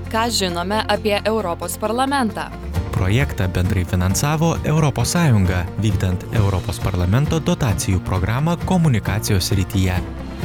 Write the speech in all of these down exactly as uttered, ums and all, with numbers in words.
Ką žinome apie Europos parlamentą? Projektą bendrai finansavo Europos Sąjunga, vykdant Europos parlamento dotacijų programą komunikacijos srityje.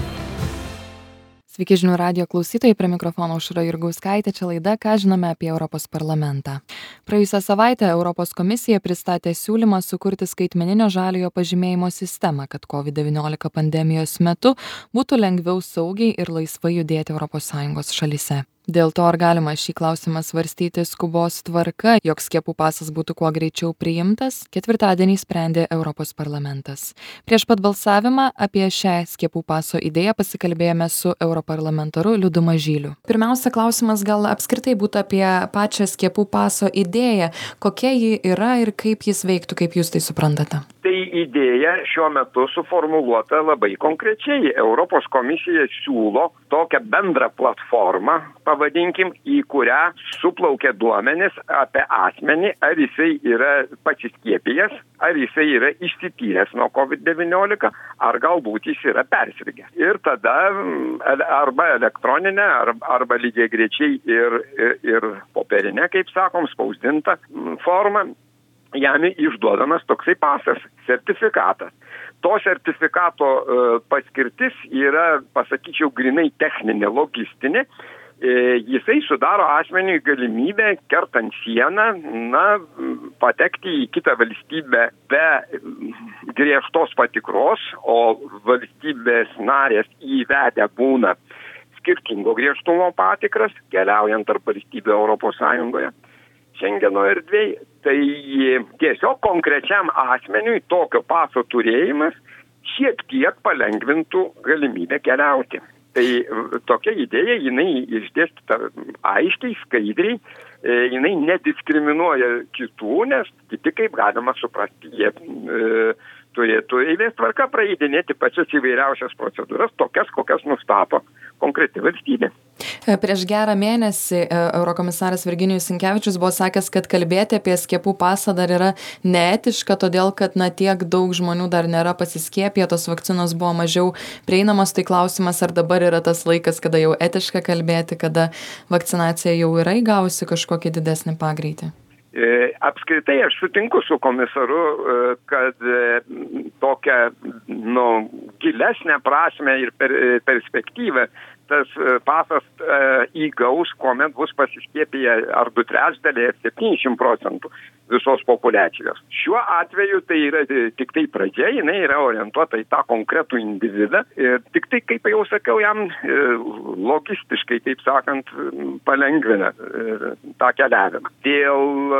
Sveiki žinių radijo klausytojai, prie mikrofono Aušra Jurgauskaitė, čia laida Ką žinome apie Europos parlamentą. Praėjusią savaitę Europos komisija pristatė siūlymą sukurti skaitmeninio žaliojo pažymėjimo sistemą, kad COVID devyniolika pandemijos metu būtų lengviau saugiai ir laisvai judėti Europos Sąjungos šalyse. Dėl to, ar galima šį klausimą svarstyti skubos tvarka, jog skiepų pasas būtų kuo greičiau priimtas, ketvirtadienį sprendė Europos parlamentas. Prieš pat balsavimą apie šią skiepų paso idėją pasikalbėjome su europarlamentaru Liudu Mažyliu. Pirmiausia, klausimas gal apskritai būtų apie pačią skiepų paso idėją. Kokia ji yra ir kaip jis veiktų, kaip jūs tai suprantate? Tai idėja šiuo metu suformuluota labai konkrečiai. Europos komisija siūlo tokią bendrą platformą, pavadinkim, į kurią suplaukia duomenis apie asmenį, ar jisai yra pasiskiepijęs, ar jisai yra išsityręs nuo COVID devyniolika, ar galbūt jis yra persirgęs. Ir tada arba elektroninė, arba lygiai grečiai ir, ir, ir popierinė, kaip sakom, spausdinta forma, jam išduodamas toksai pasas, sertifikatas. To sertifikato paskirtis yra, pasakyčiau, grinai techninė, logistinė. Jisai sudaro asmeniui galimybę, kertant sieną, na, patekti į kitą valstybę be griežtos patikros, o valstybės narės įvedę būna skirtingo griežtumo patikras, keliaujant tarp valstybių Europos Sąjungoje, Šengeno erdvėj. Tai tiesiog konkrečiam asmeniui tokio paso turėjimas šiek tiek palengvintų galimybę keliauti. Tai tokia idėja, jinai išdėstyta aiškiai, skaidriai, jinai nediskriminuoja kitų, nes kiti, kaip galima suprasti, jie e, turėtų eilės tvarka praeidinėti pačias įvairiausias procedūras, tokias, kokias nustato konkreti valstybė. Prieš gerą mėnesį eurokomisaras Virginijus Sinkevičius buvo sakęs, kad kalbėti apie skiepų pasą dar yra neetiška, todėl kad na, tiek daug žmonių dar nėra pasiskiepiję, tos vakcinos buvo mažiau prieinamos. Tai klausimas, ar dabar yra tas laikas, kada jau etiška kalbėti, kada vakcinacija jau yra įgausi kažkokį didesnį pagreitį? Apskritai aš sutinku su komisaru, kad tokią nu, gilesnę prasmę ir per, perspektyvą tas pasas įgaus, kuomet bus pasiskiepiję ar du trečdaliai, ar septyniasdešimt procentų visos populiacijos. Šiuo atveju tai yra tik tai pradžia, jinai yra orientuota į tą konkretų individą ir tik tai, kaip jau sakiau, jam logistiškai, taip sakant, palengvina tą keliavimą. Dėl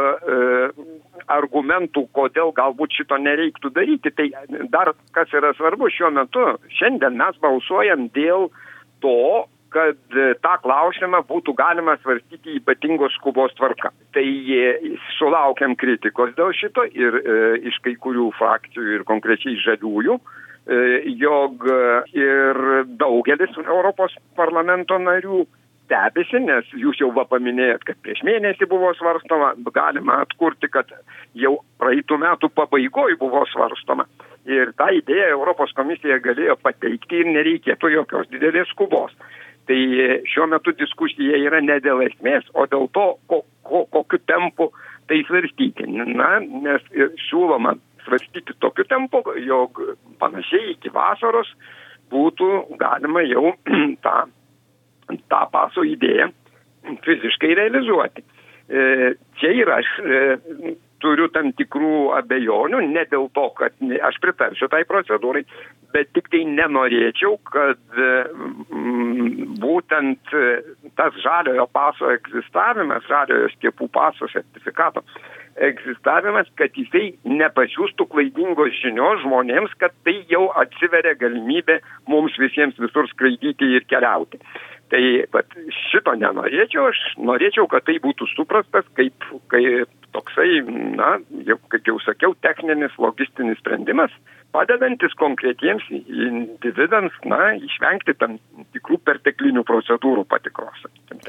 argumentų, kodėl galbūt šito nereiktų daryti, tai dar kas yra svarbu šiuo metu, šiandien mes balsuojam dėl to, kad tą klausimą būtų galima svarstyti ypatingos skubos tvarka. Tai sulaukiam kritikos dėl šito ir e, iš kai kurių frakcijų ir konkrečiai žaliųjų, e, jog ir daugelis Europos parlamento narių stebisi, nes jūs jau va paminėjot, kad prieš mėnesį buvo svarstoma, galima atkurti, kad jau praeitų metų pabaigoj buvo svarstoma. Ir tą idėją Europos komisija galėjo pateikti ir nereikėtų jokios didelės skubos. Tai šiuo metu diskusija yra ne dėl esmės, o dėl to, ko, ko, kokiu tempu tai svarstyti. Na, nes siūloma svarstyti tokiu tempu, jog panašiai iki vasaros būtų galima jau tą, tą paso idėją fiziškai realizuoti. E, čia ir aš e, turiu tam tikrų abejonių, ne dėl to, kad aš pritarsiu tai procedūrai, bet tik tai nenorėčiau, kad mm, būtent tas žaliojo paso egzistavimas, žaliojo skiepų paso sertifikato egzistavimas, kad jisai nepasiųstų klaidingos žinios žmonėms, kad tai jau atsiveria galimybė mums visiems visur skraidyti ir keliauti. Tai bet šito nenorėčiau, aš norėčiau, kad tai būtų suprastas kaip, kaip toksai, na, jau, kaip jau sakiau, techninis, logistinis sprendimas, padedantis konkretiems individams, na, išvengti tam tikrų perteklinių procedūrų patikros.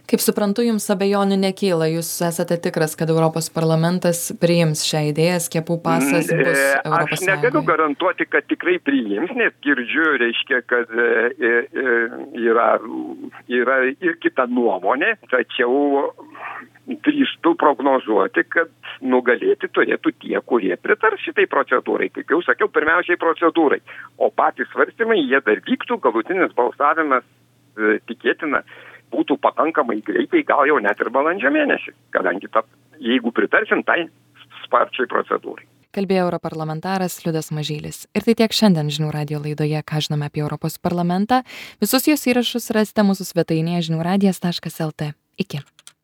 Kaip suprantu, jums abejonių nekyla, jūs esate tikras, kad Europos parlamentas priims šią idėją, skiepų pasas bus Europos Sąjungoje. Aš negaliu garantuoti, kad tikrai priims, nes girdžiu, reiškia, kad yra, yra ir kita nuomonė, tačiau drįstu prognozuoti, kad nugalėti turėtų tie, kurie pritars šitai procedūrai. Kaip jau sakiau, pirmiausiai procedūrai, o patys svarstymai, jie dar vyktų, galutinis balsavimas tikėtina būtų pakankamai greitai, gal jau net ir balandžio mėnesį, kadangi ta, jeigu pritarsim tai sparčiai procedūrai. Kalbėjo europarlamentaras Liudas Mažylis. Ir tai tiek šiandien žinių radijo laidoje, ką žinome apie Europos parlamentą. Visus jos įrašus rasite mūsų svetainėje žinių radijas taškas el tė. Iki.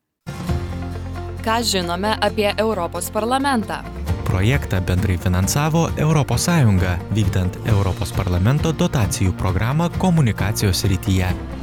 Ką žinome apie Europos parlamentą? Projektą bendrai finansavo Europos Sąjunga, vykdant Europos parlamento dotacijų programą komunikacijos srityje.